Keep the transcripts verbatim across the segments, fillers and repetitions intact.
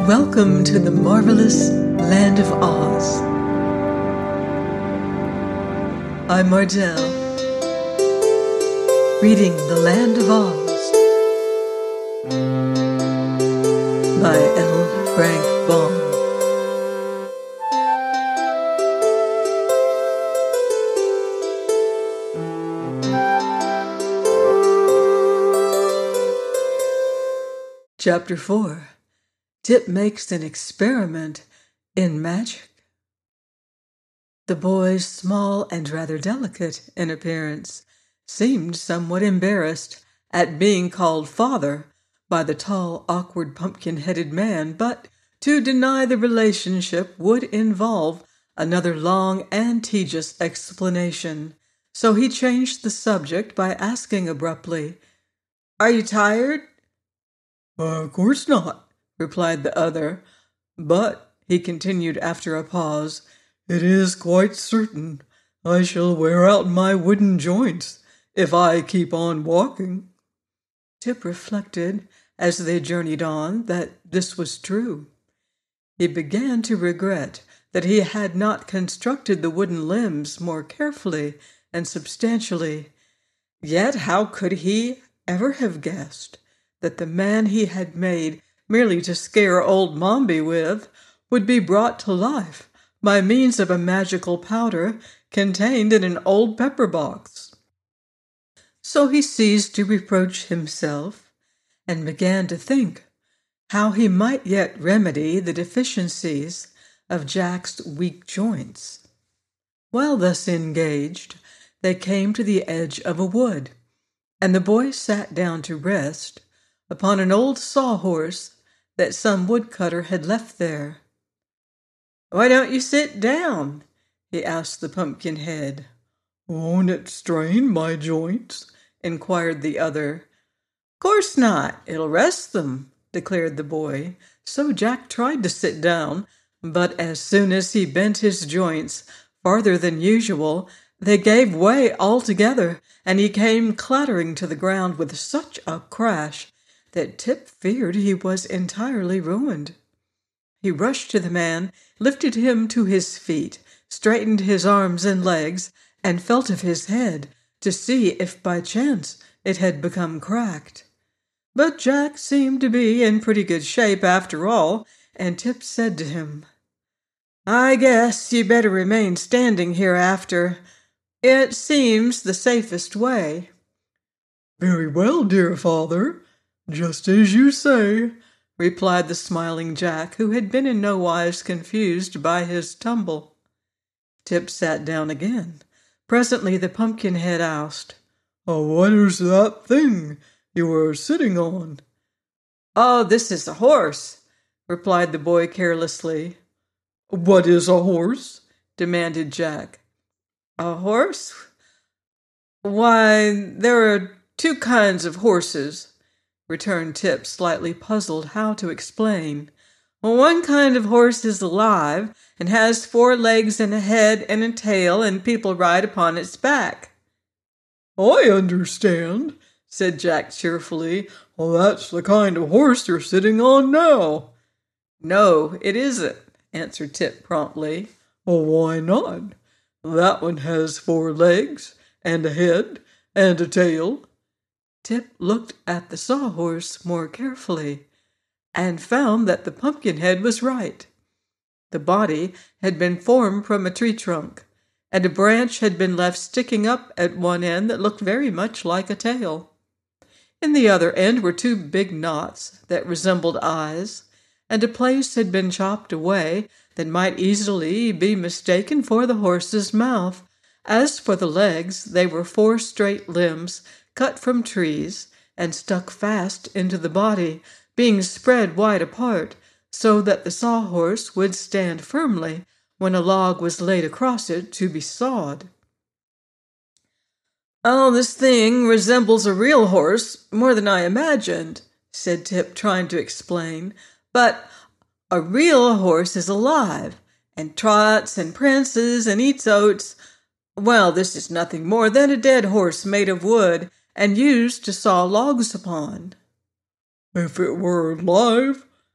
Welcome to the marvelous land of Oz. I'm Mardell, reading The Land of Oz by L. Frank Baum. Chapter four. Tip makes an experiment in magic. The boy, small and rather delicate in appearance, seemed somewhat embarrassed at being called father by the tall, awkward, pumpkin-headed man, but to deny the relationship would involve another long and tedious explanation, so he changed the subject by asking abruptly, "Are you tired?" "Uh, of course not," replied the other, "but," he continued after a pause, "it is quite certain I shall wear out my wooden joints if I keep on walking." Tip reflected, as they journeyed on, that this was true. He began to regret that he had not constructed the wooden limbs more carefully and substantially. Yet how could he ever have guessed that the man he had made merely to scare old Mombi with would be brought to life by means of a magical powder contained in an old pepper box? So he ceased to reproach himself and began to think how he might yet remedy the deficiencies of Jack's weak joints. While thus engaged, they came to the edge of a wood, and the boy sat down to rest upon an old sawhorse that some woodcutter had left there. "Why don't you sit down?" he asked the Pumpkinhead. "Won't it strain my joints?" inquired the other. "Course not. It'll rest them," declared the boy. So Jack tried to sit down, but as soon as he bent his joints farther than usual, they gave way altogether, and he came clattering to the ground with such a crash that Tip feared he was entirely ruined. He rushed to the man, lifted him to his feet, straightened his arms and legs, and felt of his head to see if by chance it had become cracked. But Jack seemed to be in pretty good shape after all, and Tip said to him, "I guess you better remain standing hereafter. It seems the safest way." "Very well, dear father. Just as you say," replied the smiling Jack, who had been in no wise confused by his tumble. Tip sat down again. Presently the Pumpkinhead asked, "Oh, what is that thing you are sitting on?" "Oh, this is a horse," replied the boy carelessly. "What is a horse?" demanded Jack. "A horse? Why, there are two kinds of horses," returned Tip, slightly puzzled how to explain. "Well, one kind of horse is alive and has four legs and a head and a tail, and people ride upon its back." "I understand," said Jack cheerfully. "Well, that's the kind of horse you're sitting on now." "No, it isn't," answered Tip promptly. "Well, why not? That one has four legs and a head and a tail." Tip looked at the sawhorse more carefully and found that the Pumpkinhead was right. The body had been formed from a tree trunk, and a branch had been left sticking up at one end that looked very much like a tail. In the other end were two big knots that resembled eyes, and a place had been chopped away that might easily be mistaken for the horse's mouth. As for the legs, they were four straight limbs cut from trees and stuck fast into the body, being spread wide apart so that the sawhorse would stand firmly when a log was laid across it to be sawed. "Oh, this thing resembles a real horse more than I imagined," said Tip, trying to explain. "But a real horse is alive and trots and prances and eats oats. Well, this is nothing more than a dead horse made of wood and used to saw logs upon." "If it were alive,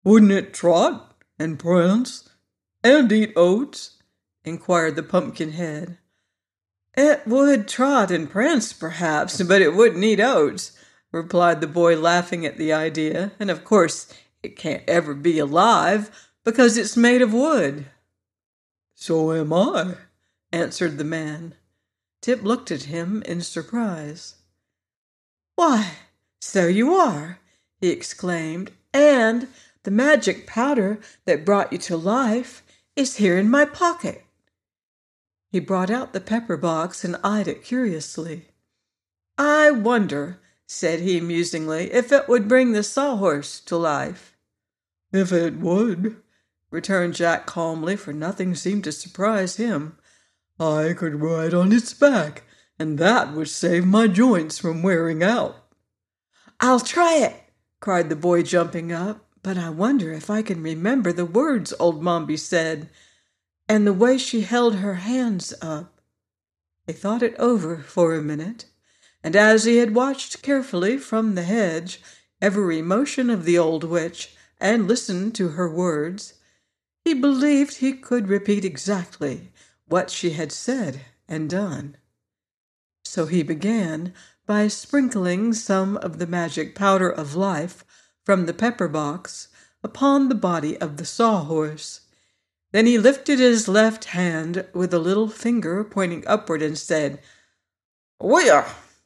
Wouldn't it trot and prance and eat oats?" inquired the Pumpkinhead. "It would trot and prance, perhaps, but it wouldn't eat oats," replied the boy, laughing at the idea. "And of course it can't ever be alive, because it's made of wood." "So am I," answered the man. Tip looked at him in surprise. "Why, so you are!" he exclaimed. "And the magic powder that brought you to life is here in my pocket." He brought out the pepper box and eyed it curiously. "I wonder," said he musingly, "if it would bring the Sawhorse to life." "If it would," returned Jack calmly, for nothing seemed to surprise him, "I could ride on its back, and that would save my joints from wearing out." "I'll try it," cried the boy, jumping up. "But I wonder if I can remember the words old Mombi said, and the way she held her hands up." He thought it over for a minute, and as he had watched carefully from the hedge every motion of the old witch and listened to her words, he believed he could repeat exactly what she had said and done. So he began by sprinkling some of the magic powder of life from the pepper box upon the body of the Sawhorse. Then he lifted his left hand with a little finger pointing upward and said, "Where?"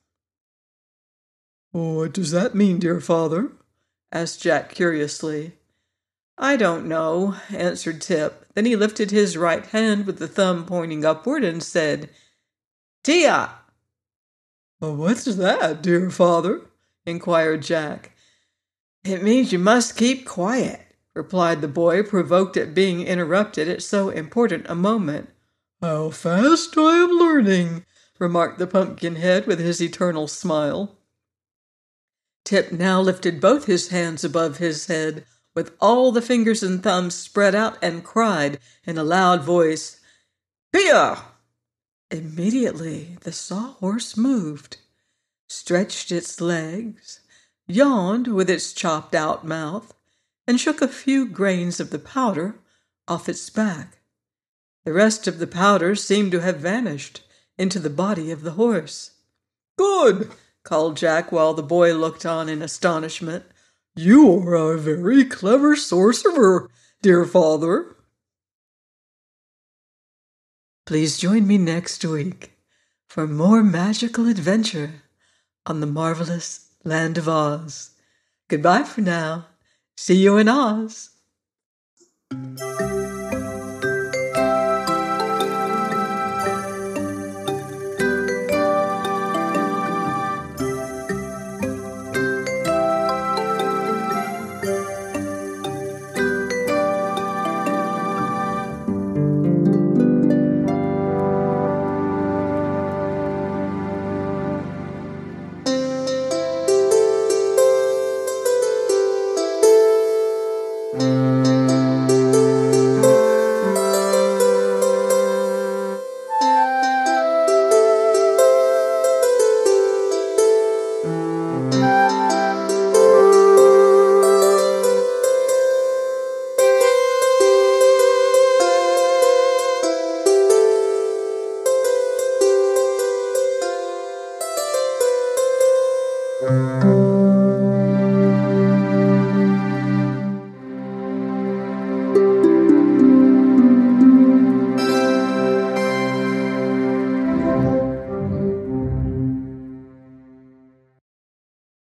"What does that mean, dear father?" asked Jack curiously. "I don't know," answered Tip. Then he lifted his right hand with the thumb pointing upward and said, "Tia!" "What's that, dear father?" inquired Jack. "It means you must keep quiet," replied the boy, provoked at being interrupted at so important a moment. "How fast I am learning," remarked the Pumpkinhead with his eternal smile. Tip now lifted both his hands above his head, with all the fingers and thumbs spread out, and cried in a loud voice, "Pia!" Immediately the Sawhorse moved, stretched its legs, yawned with its chopped-out mouth, and shook a few grains of the powder off its back. The rest of the powder seemed to have vanished into the body of the horse. "Good!" called Jack, while the boy looked on in astonishment. "You are a very clever sorcerer, dear father." Please join me next week for more magical adventure on the marvelous Land of Oz. Goodbye for now. See you in Oz.